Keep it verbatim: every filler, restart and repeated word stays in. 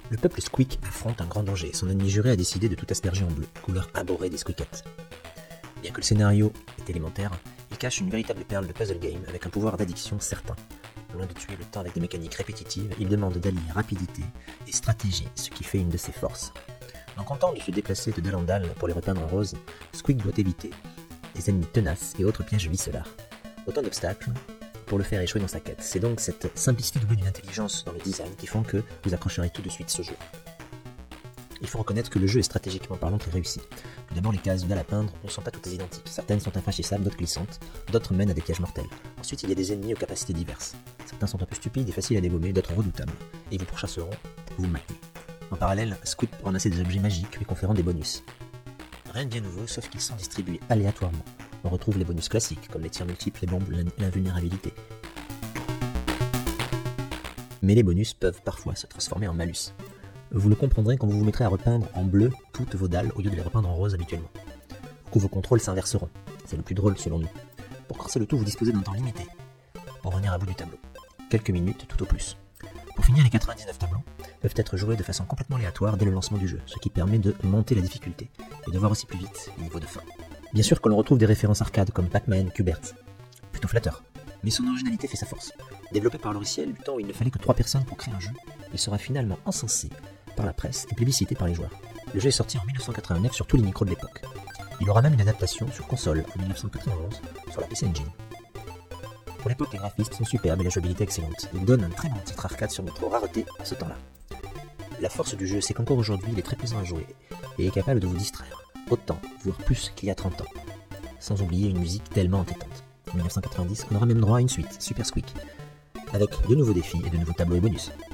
Le peuple Squeak affronte un grand danger. Son ennemi juré a décidé de tout asperger en bleu, couleur abhorrée des Squeakettes. Bien que le scénario est élémentaire, il cache une véritable perle de puzzle game avec un pouvoir d'addiction certain. Loin de tuer le temps avec des mécaniques répétitives, il demande d'allier rapidité et stratégie, ce qui fait une de ses forces. En tentant de se déplacer de dalle en dalle pour les repeindre en rose, Squeak doit éviter des ennemis tenaces et autres pièges vicelards. Autant d'obstacles pour le faire échouer dans sa quête. C'est donc cette simplicité doublée d'une intelligence dans le design qui font que vous accrocherez tout de suite ce jeu. Il faut reconnaître que le jeu est stratégiquement parlant très réussi. Tout d'abord, les cases de dalle à peindre ne sont pas toutes identiques. Certaines sont infranchissables, d'autres glissantes, d'autres mènent à des pièges mortels. Ensuite, il y a des ennemis aux capacités diverses. Certains sont un peu stupides et faciles à dégommer, d'autres redoutables, et ils vous pourchasseront pour vous mater. En parallèle, Squeak peut ramasser des objets magiques lui conférant des bonus. Rien de bien nouveau, sauf qu'ils sont distribués aléatoirement. On retrouve les bonus classiques, comme les tirs multiples, les bombes, l'invulnérabilité. Mais les bonus peuvent parfois se transformer en malus. Vous le comprendrez quand vous vous mettrez à repeindre en bleu toutes vos dalles au lieu de les repeindre en rose habituellement. Du coup, vos contrôles s'inverseront. C'est le plus drôle selon nous. Pour corser le tout, vous disposez d'un temps limité pour venir à bout du tableau. Quelques minutes tout au plus. Pour finir, les quatre-vingt-dix-neuf tableaux peuvent être joués de façon complètement aléatoire dès le lancement du jeu, ce qui permet de monter la difficulté et de voir aussi plus vite les niveaux de fin. Bien sûr que l'on retrouve des références arcade comme Pac-Man, Qbert. Plutôt flatteur. Mais son originalité fait sa force. Développé par Logiciel, du temps où il ne fallait que trois personnes pour créer un jeu, il sera finalement encensé par la presse et plébiscité par les joueurs. Le jeu est sorti en dix-neuf cent quatre-vingt-neuf sur tous les micros de l'époque. Il aura même une adaptation sur console en dix-neuf cent quatre-vingt-onze sur la P C Engine. Pour l'époque, les graphismes sont superbes et la jouabilité excellente. Il donne un très bon titre arcade sur notre rareté à ce temps-là. La force du jeu, c'est qu'encore aujourd'hui, il est très plaisant à jouer et est capable de vous distraire, autant, voire plus qu'il y a trente ans. Sans oublier une musique tellement entêtante. En dix-neuf cent quatre-vingt-dix, on aura même droit à une suite, Super Squeak, avec de nouveaux défis et de nouveaux tableaux et bonus.